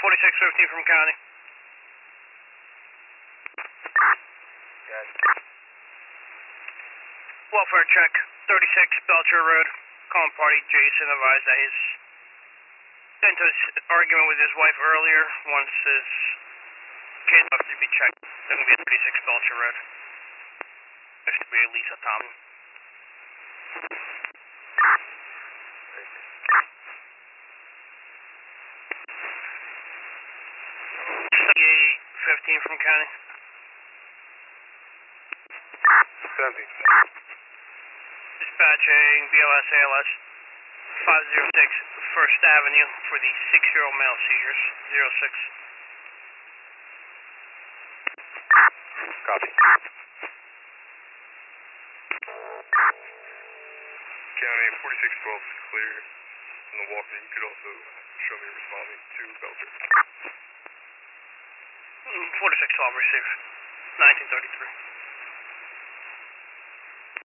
4615 from county. Yes. Welfare check, 36 Belcher Road. Calling party Jason advised that he's into his argument with his wife earlier. Once his case has to be checked, they're going to be at 36 Belcher Road. There's to be Lisa Thompson. 15 from county. 70. Dispatching BLS ALS 506 First Avenue for the 6-year-old male seizures. 06. Copy. County 4612 is clear. On the walker, you could also show me responding to Belcher. 4612 received. 1933.